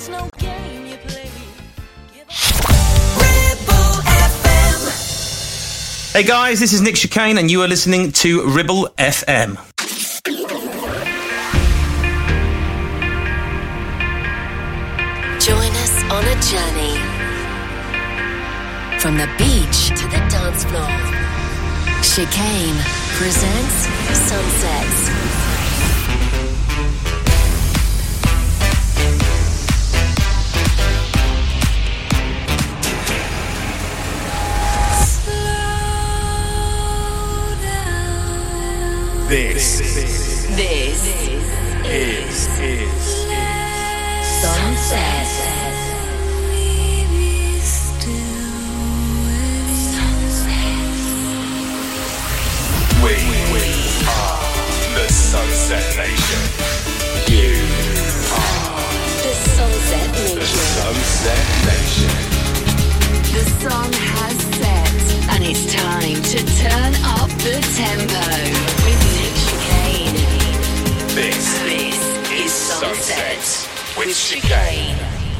Hey guys, this is Nick Chicane and you are listening to Ribble FM. Join us on a journey from the beach to the dance floor. Chicane presents Sunsets. This is Sunset. We are the Sunset Nation. You are The Sunset Nation. the Sunset Nation. The sun has set, and it's time to turn up the tempo with Nick Chicane. This is Sunset with Chicane.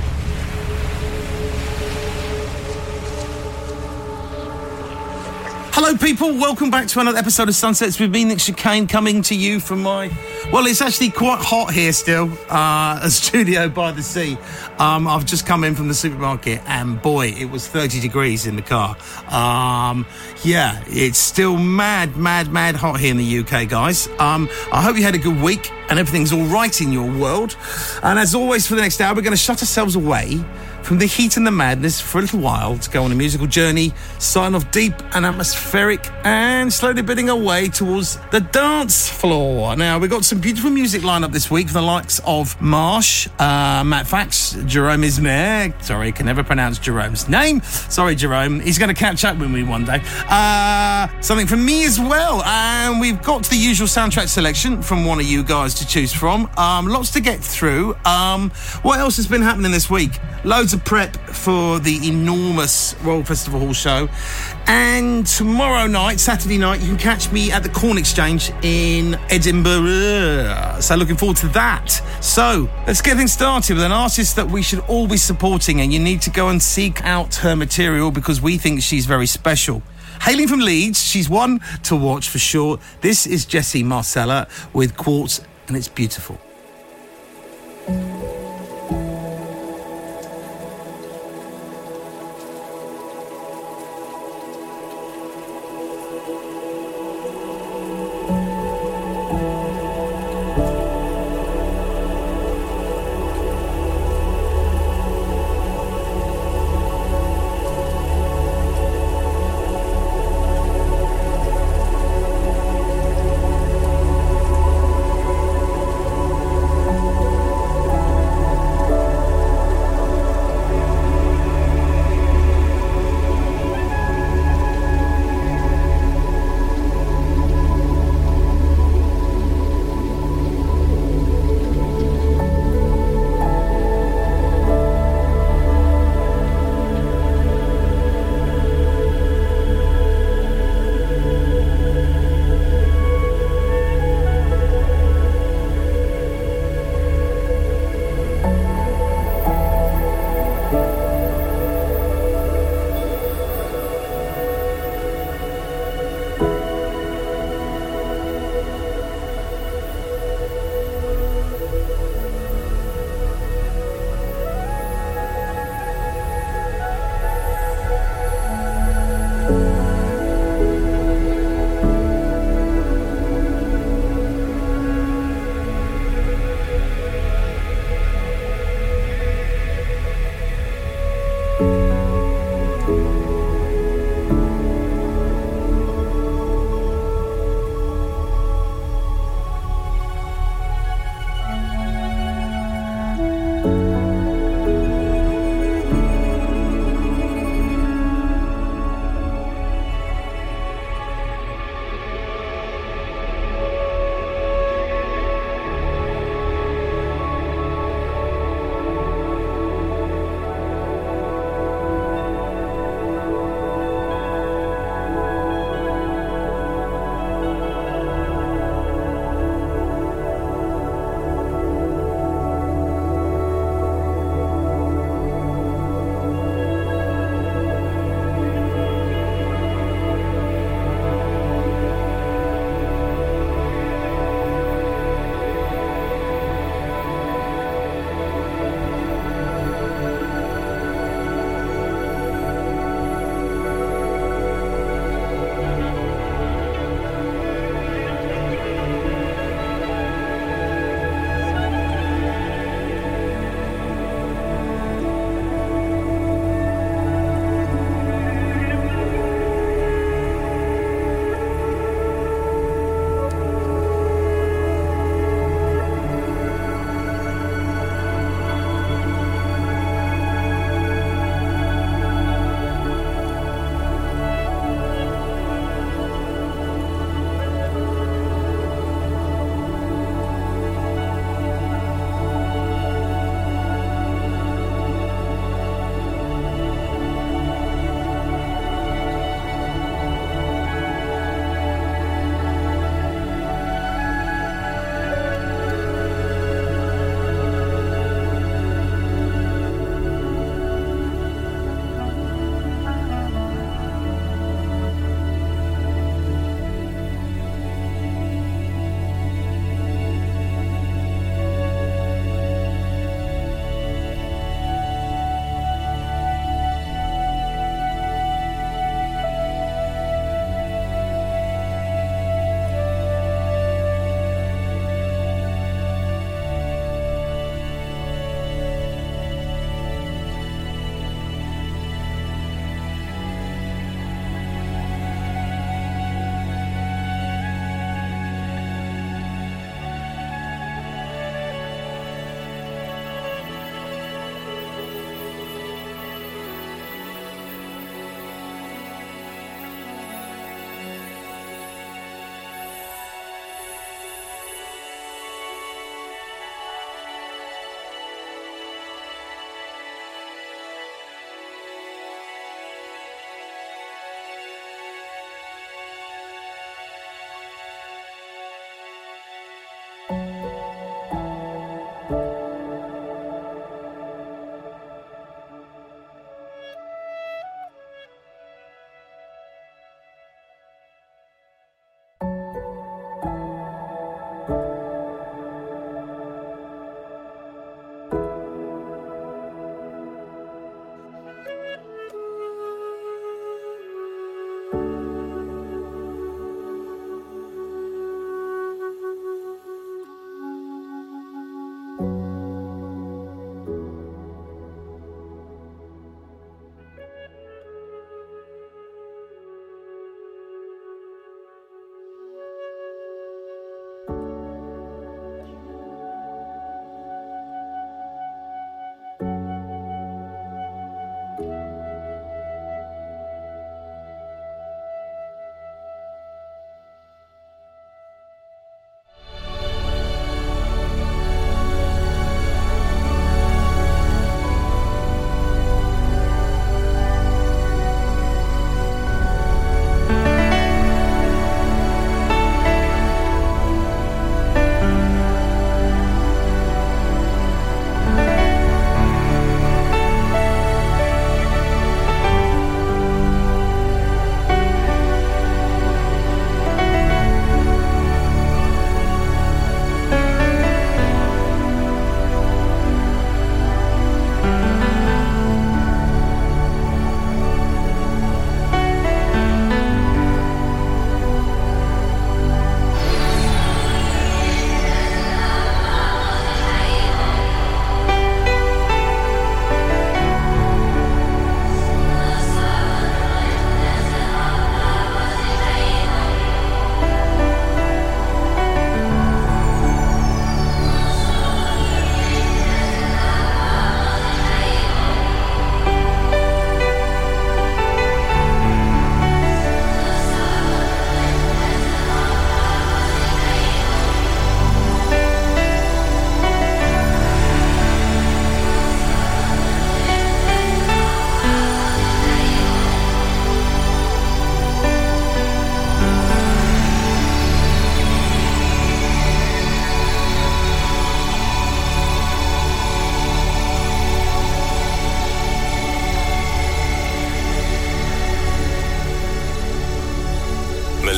Hello people, welcome back to another episode of Sunsets with me, Nick Chicane, coming to you from my... Well, it's actually quite hot here still, a studio by the sea. I've just come in from the supermarket and boy, it was 30 degrees in the car. Yeah, it's still mad hot here in the UK, guys. I hope you had a good week and everything's all right in your world. And as always, for the next hour, we're going to shut ourselves away from the heat and the madness for a little while to go on a musical journey, sign off deep and atmospheric, and slowly bidding our way towards the dance floor. Now, we've got some beautiful music lined up this week from the likes of Marsh, Matt Fax, Jerome Ismer. Sorry, I can never pronounce Jerome's name. Sorry, Jerome. He's going to catch up with me one day. Something from me as well. And we've got the usual soundtrack selection from one of you guys to choose from. Lots to get through. What else has been happening this week? Loads of prep for the enormous Royal Festival Hall show. And tomorrow night, Saturday night, you can catch me at the Corn Exchange in Edinburgh. So looking forward to that. So let's get things started with an artist that we should all be supporting, and you need to go and seek out her material because we think she's very special. Hailing from Leeds, she's one to watch for sure. This is Jessie Marcella with Quartz, and it's beautiful.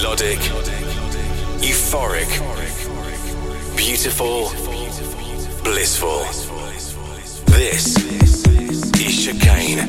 melodic, euphoric, beautiful, blissful. This is Chicane.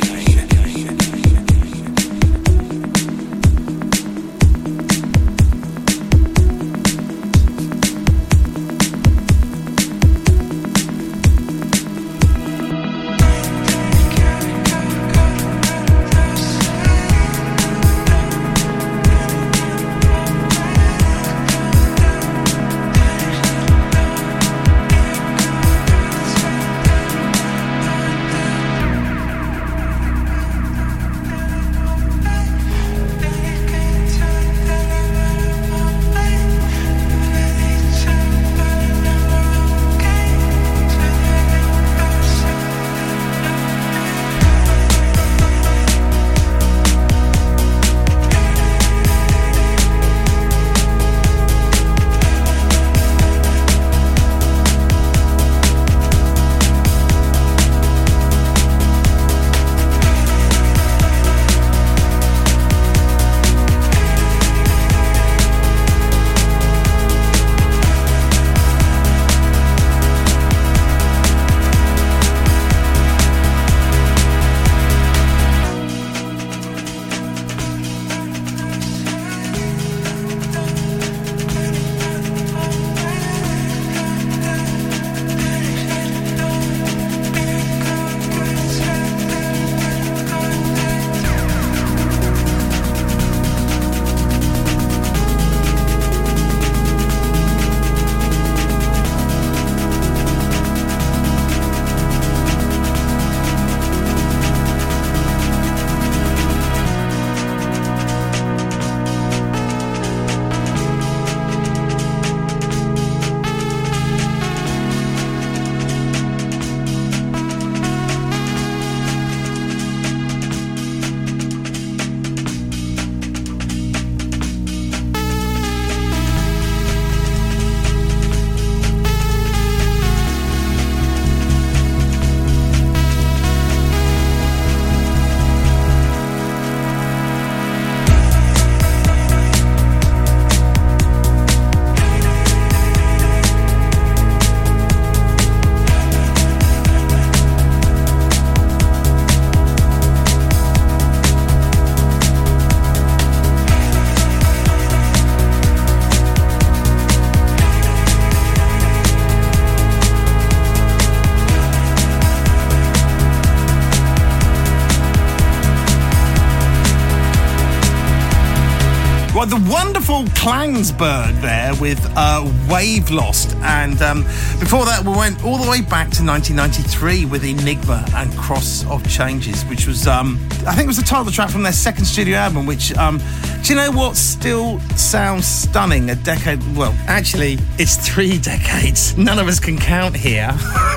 The wonderful Klangsberg there with Wave Lost, and before that we went all the way back to 1993 with Enigma and Cross of Changes, which was I think it was the title track from their second studio album, which do you know what still sounds stunning a decade, well actually it's 3 decades, none of us can count here.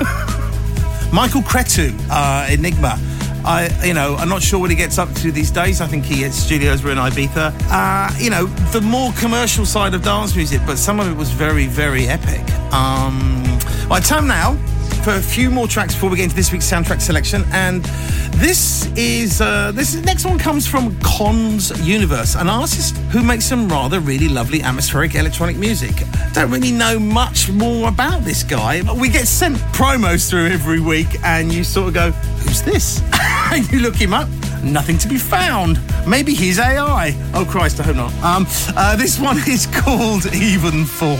Michael Cretu, Enigma. I'm not sure what he gets up to these days. I think his studios were in Ibiza. The more commercial side of dance music, but some of it was very, very epic. Right, time now for a few more tracks before we get into this week's soundtrack selection. And this next one comes from Cons Universe, an artist who makes some rather really lovely atmospheric electronic music. Don't really know much more about this guy. We get sent promos through every week and you sort of go, who's this? And you look him up, nothing to be found. Maybe he's AI. Oh Christ, I hope not. This one is called Even Fall.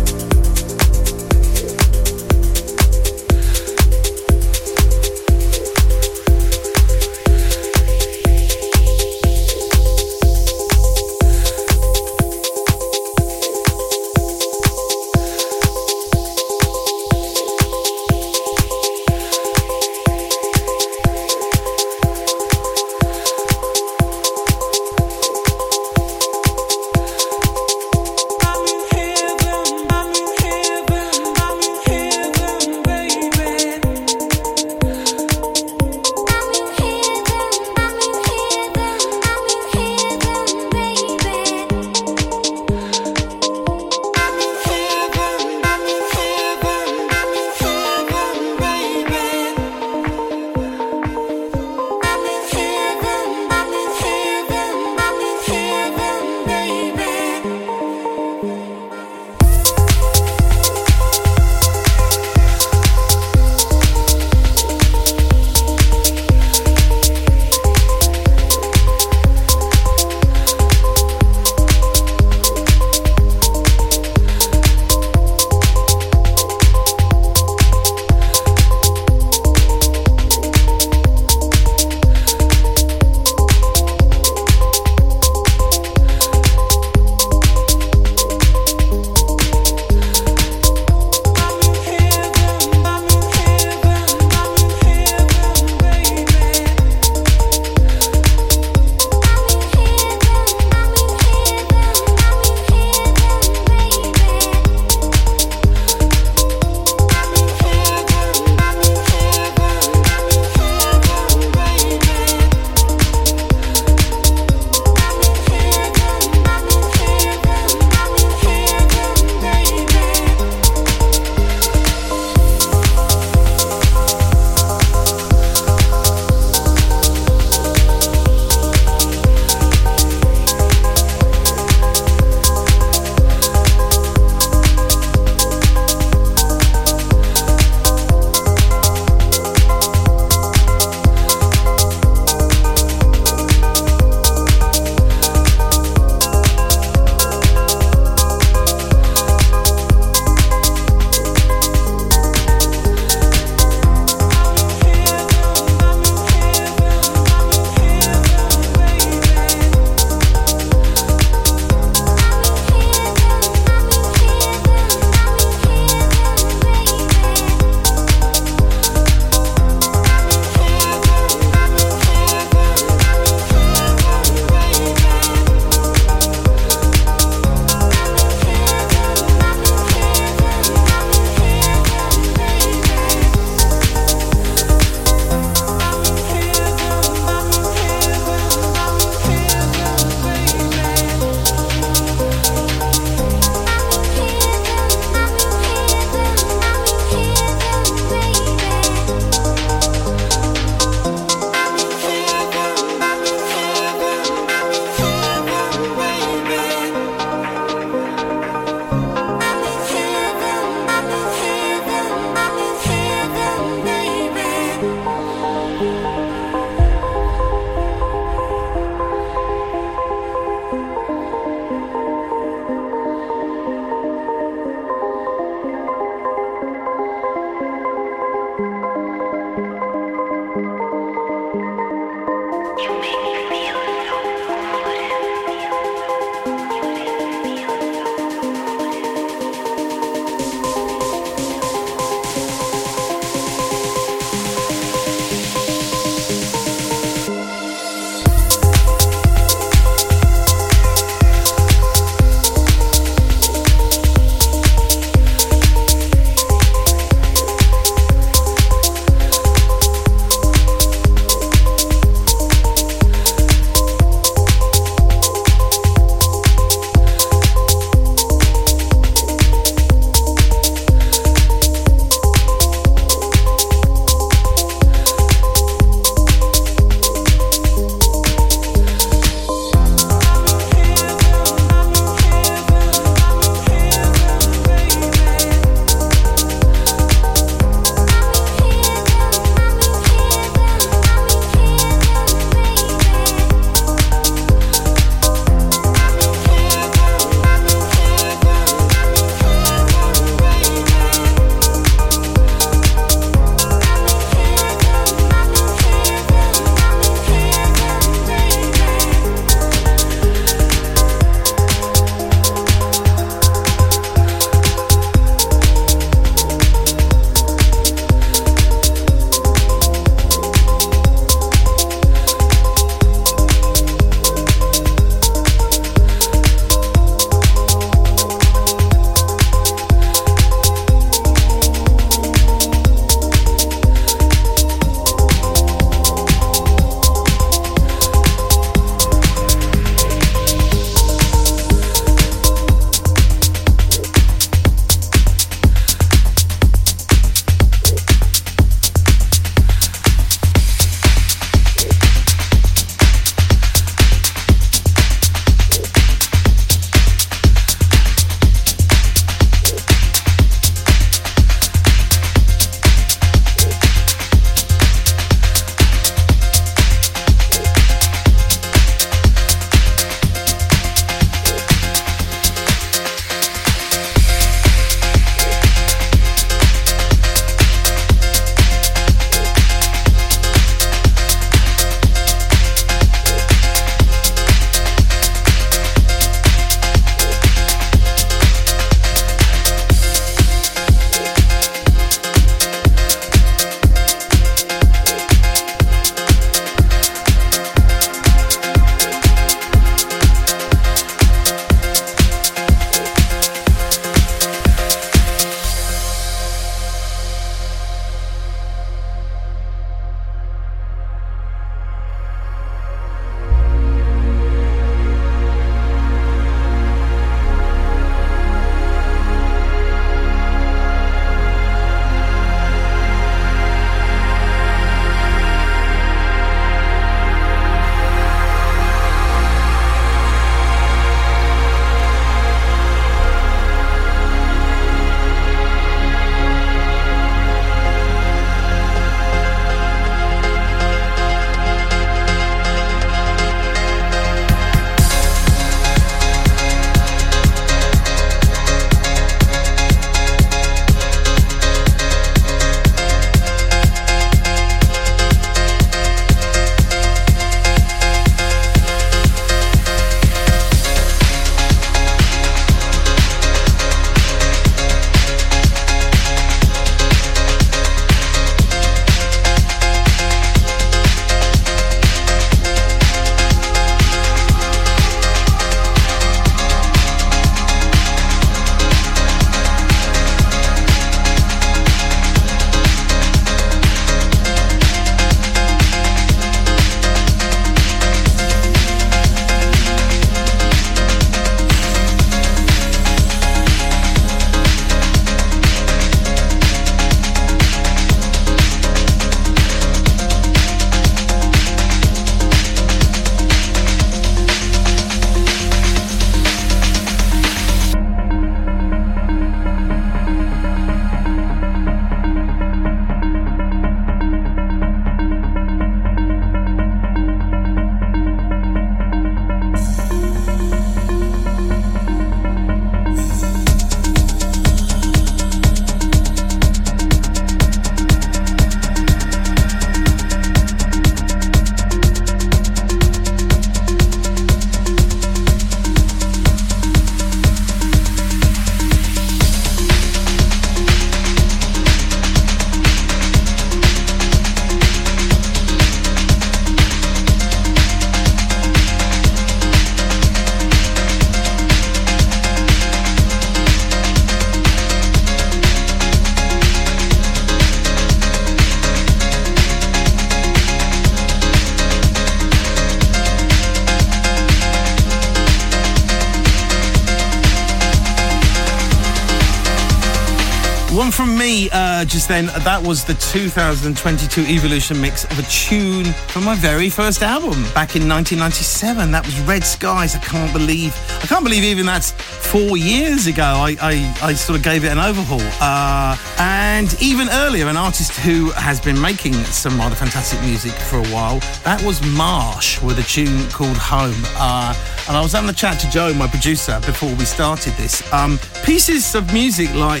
One from me just then. That was the 2022 Evolution mix of a tune from my very first album back in 1997. That was Red Skies. I can't believe even that's 4 years ago. I sort of gave it an overhaul. And even earlier, an artist who has been making some rather fantastic music for a while. That was Marsh with a tune called Home. And I was having a chat to Joe, my producer, before we started this. Pieces of music like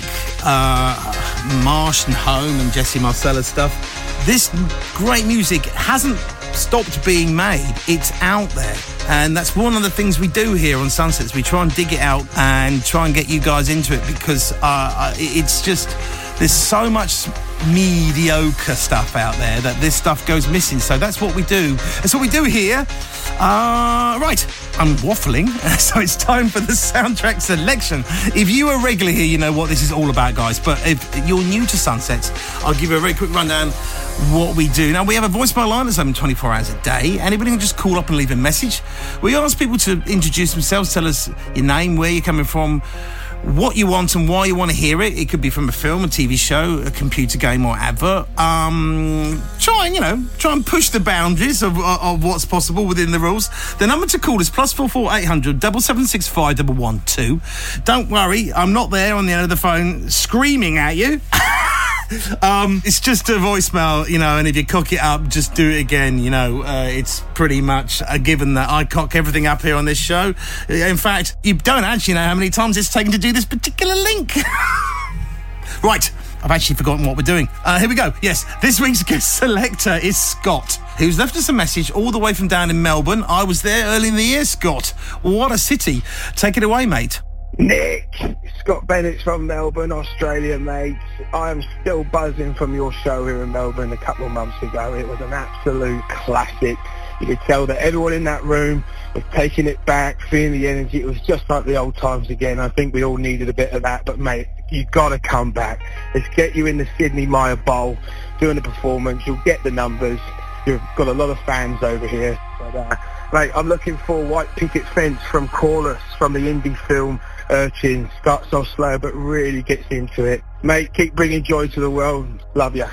Marsh and Home and Jesse Marcella stuff. This great music hasn't stopped being made. It's out there. And that's one of the things we do here on Sunsets. We try and dig it out and try and get you guys into it because it's just... There's so much mediocre stuff out there that this stuff goes missing. So that's what we do. That's what we do here. Right, I'm waffling, so it's time for the soundtrack selection. If you are regular here, you know what this is all about, guys. But if you're new to Sunsets, I'll give you a very quick rundown what we do. Now, we have a voicemail line that's open 24 hours a day. Anybody can just call up and leave a message. We ask people to introduce themselves, tell us your name, where you're coming from, what you want and why you want to hear it. It could be from a film, a TV show, a computer game or advert. Try and push the boundaries of what's possible within the rules. The number to call is +44 800 776 5112. Don't worry, I'm not there on the end of the phone screaming at you. It's just a voicemail, and if you cock it up, just do it again. It's pretty much a given that I cock everything up here on this show. In fact, you don't actually know how many times it's taken to do this particular link. Right, I've actually forgotten what we're doing. Here we go. Yes, this week's guest selector is Scott, who's left us a message all the way from down in Melbourne. I was there early in the year, Scott. What a city. Take it away, mate. Nick, Scott Bennett from Melbourne, Australia, mate. I am still buzzing from your show here in Melbourne a couple of months ago. It was an absolute classic. You could tell that everyone in that room was taking it back, feeling the energy. It was just like the old times again. I think we all needed a bit of that. But, mate, you've got to come back. Let's get you in the Sydney Maya Bowl doing the performance. You'll get the numbers. You've got a lot of fans over here. But, mate, I'm looking for White Picket Fence from Chorus, from the indie film Urchin. Starts off slow but really gets into it. Mate, keep bringing joy to the world. Love ya.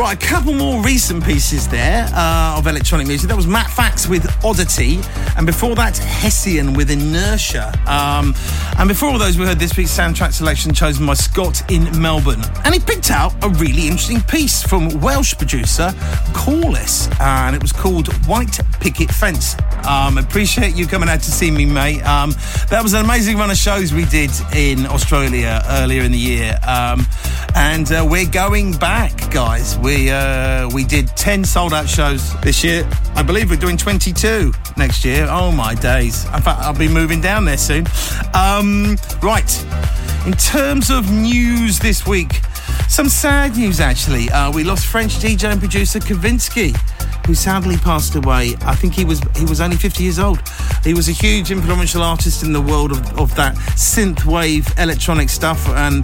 Right, a couple more recent pieces there of electronic music. That was Matt Fax with Oddity, and before that, Hessian with Inertia. And before all those, we heard this week's soundtrack selection chosen by Scott in Melbourne. And he picked out a really interesting piece from Welsh producer Corliss, and it was called White Picket Fence. Appreciate you coming out to see me, mate. That was an amazing run of shows we did in Australia earlier in the year. And we're going back, guys. We did 10 sold-out shows this year. I believe we're doing 22 next year. Oh, my days. In fact, I'll be moving down there soon. Right. In terms of news this week, some sad news, actually. We lost French DJ and producer Kavinsky, who sadly passed away. I think he was only 50 years old. He was a huge influential artist in the world of that synthwave electronic stuff, and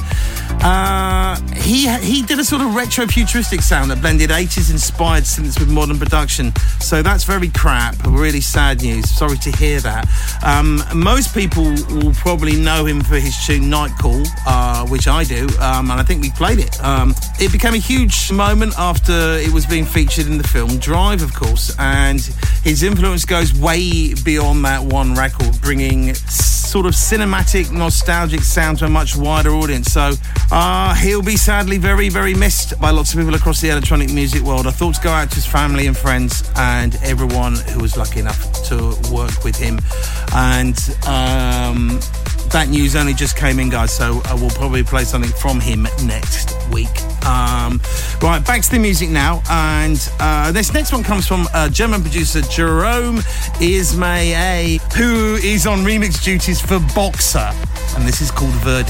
he did a sort of retro futuristic sound that blended 80s inspired synths with modern production. So that's very crap. Really sad news. Sorry to hear that. Most people will probably know him for his tune Night Call, which I do, and I think we played it. It became a huge moment after it was being featured in the film Drive, of course, and his influence goes way beyond that one record, bringing sort of cinematic, nostalgic sound to a much wider audience. So he'll be sadly very, very missed by lots of people across the electronic music world. Our thoughts go out to his family and friends and everyone who was lucky enough to work with him. And that news only just came in, guys, so we'll probably play something from him next week. Right, back to the music now, and this next one comes from German producer Jerome Ismay, who is on remix duties for Boxer, and this is called Verdi.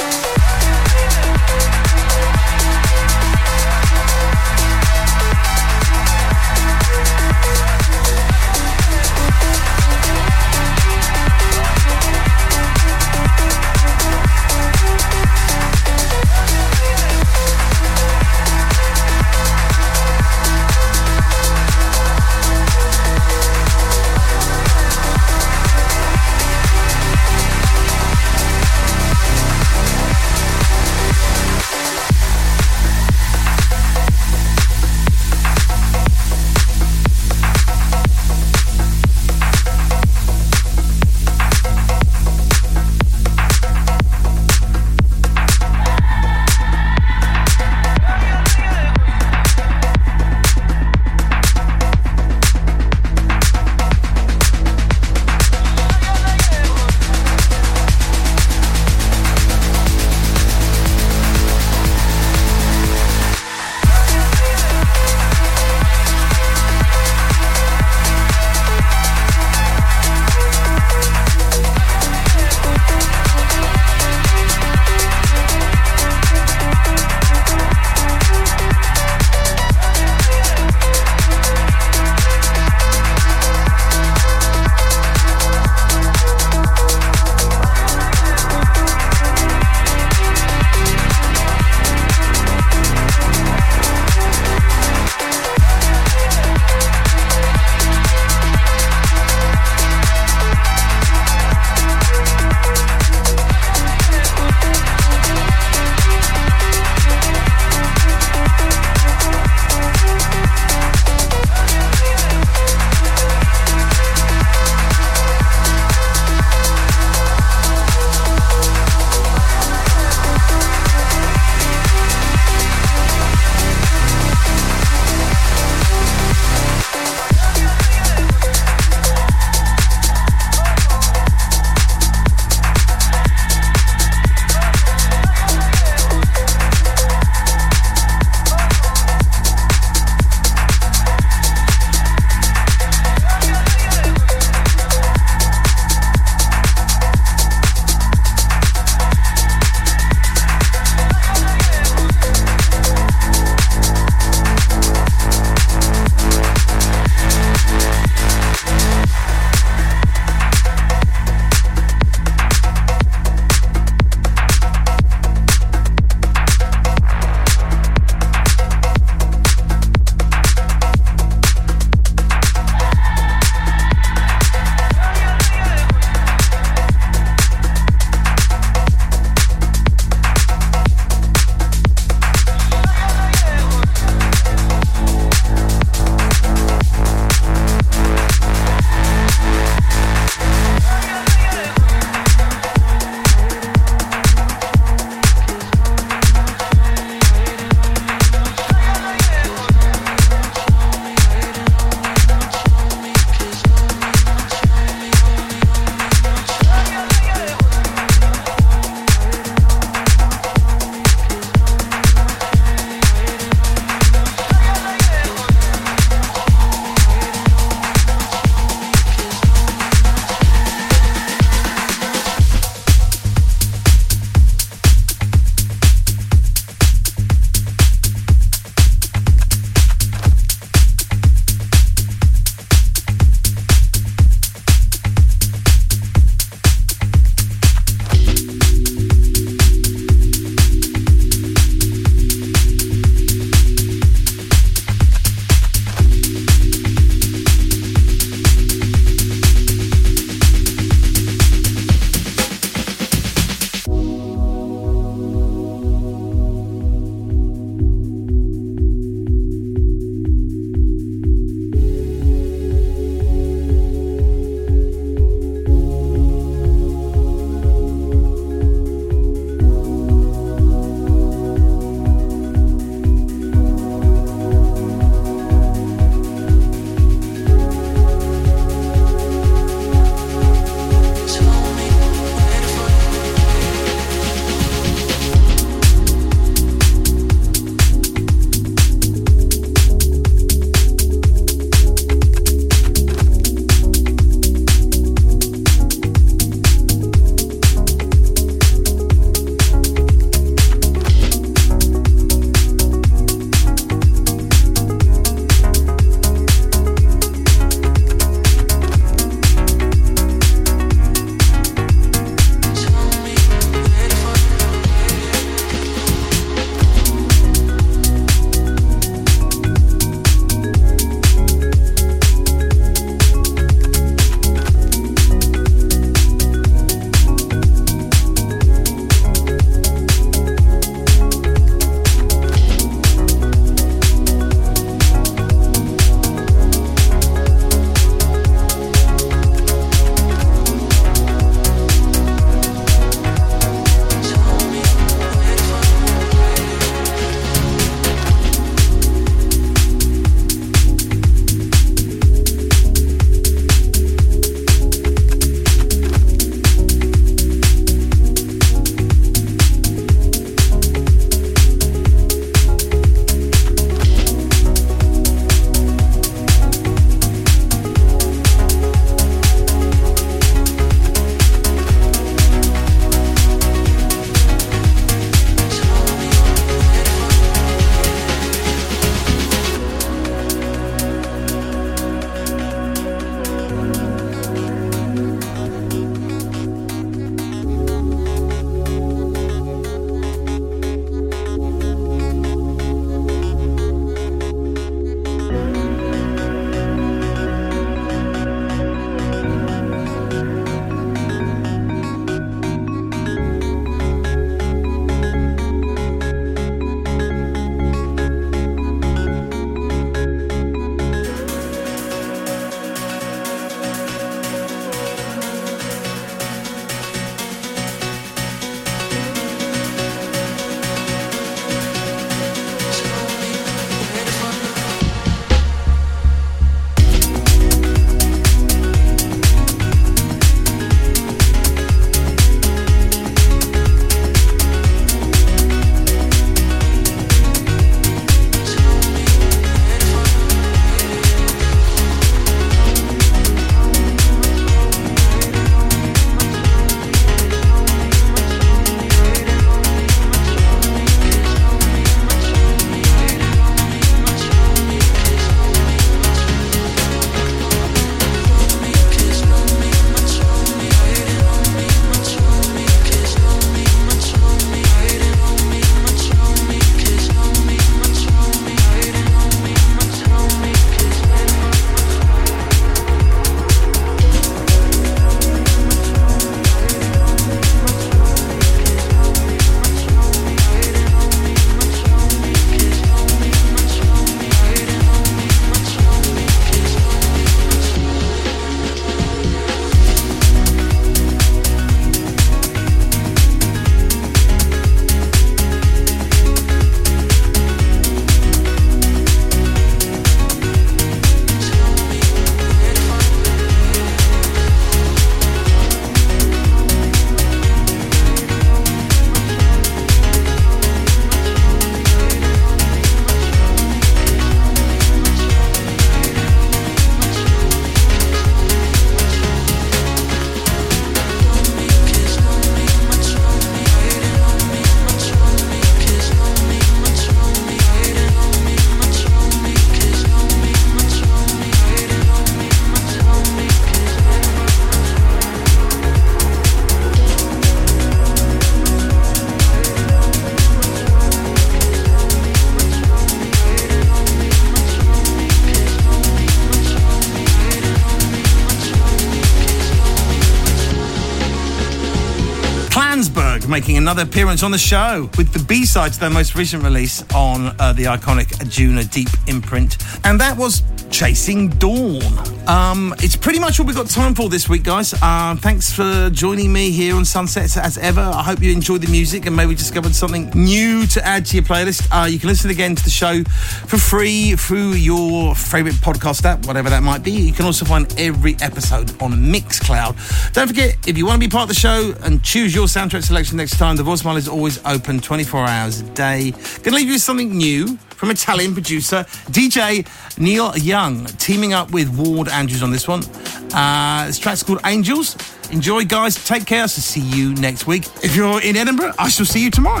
Network, making another appearance on the show with the B-side to their most recent release on the iconic Ajuna Deep imprint. And that was Chasing Dawn. It's pretty much all we've got time for this week, guys. Thanks for joining me here on Sunsets as ever. I hope you enjoyed the music and maybe discovered something new to add to your playlist. You can listen again to the show for free through your favourite podcast app, whatever that might be. You can also find every episode on Mixcloud. Don't forget, if you want to be part of the show and choose your soundtrack selection next time, the voicemail is always open 24 hours a day. Going to leave you with something new from Italian producer DJ Neil Young, teaming up with Ward Andrews on this one. This track's called Angels. Enjoy, guys. Take care. So see you next week. If you're in Edinburgh, I shall see you tomorrow.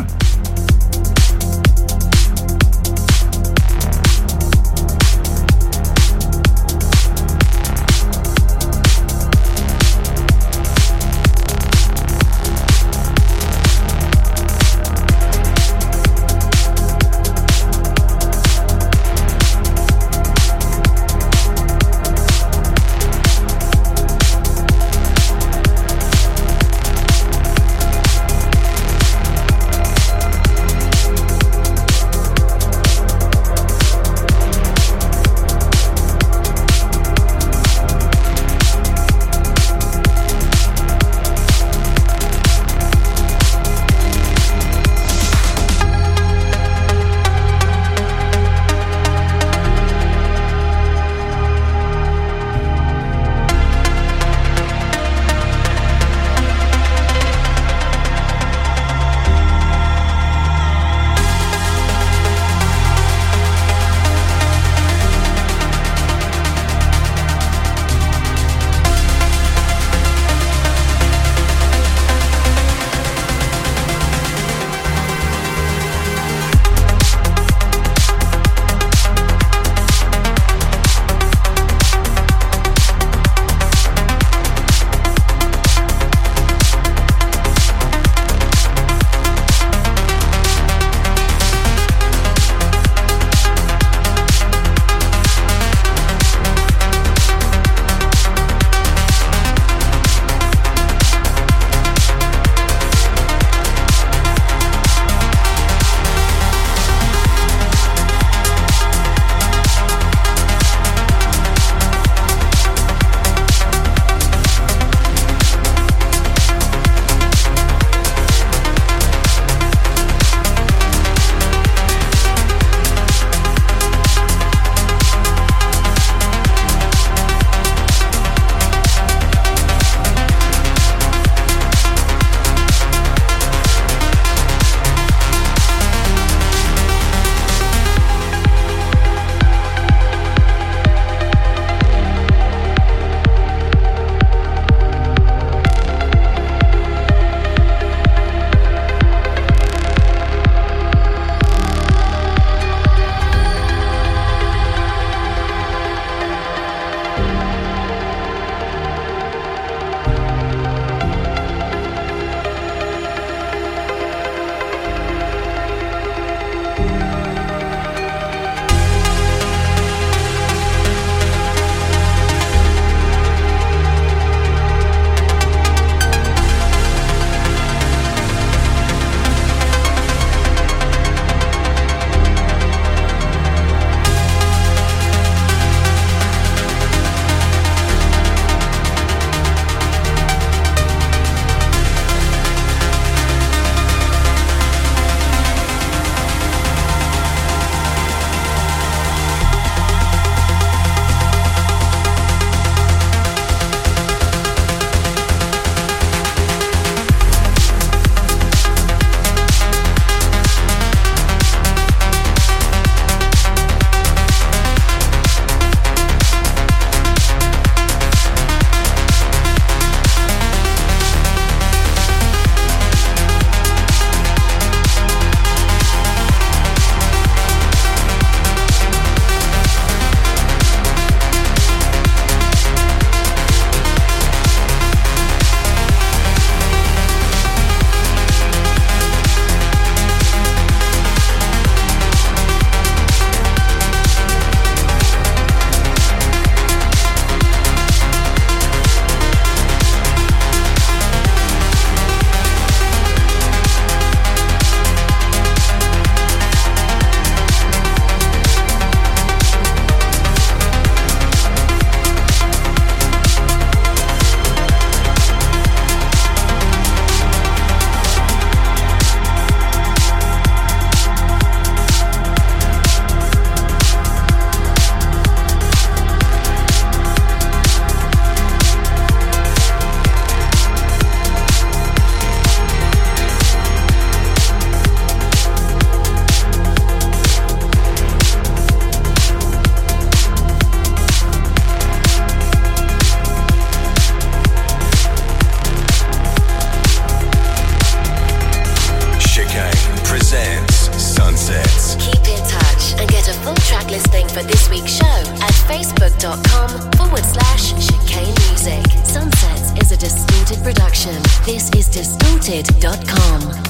facebook.com/chicane music. Sunsets is a Distorted production. This is distorted.com.